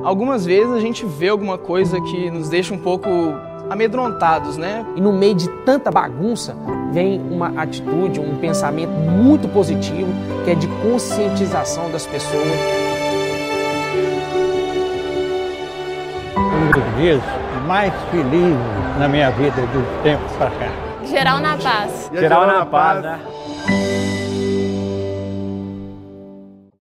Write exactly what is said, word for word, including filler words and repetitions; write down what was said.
Algumas vezes a gente vê alguma coisa que nos deixa um pouco amedrontados, né? E no meio de tanta bagunça, vem uma atitude, um pensamento muito positivo, que é de conscientização das pessoas. Um dos dias mais felizes na minha vida dos tempos para cá. Geral na paz. Geral na paz, né?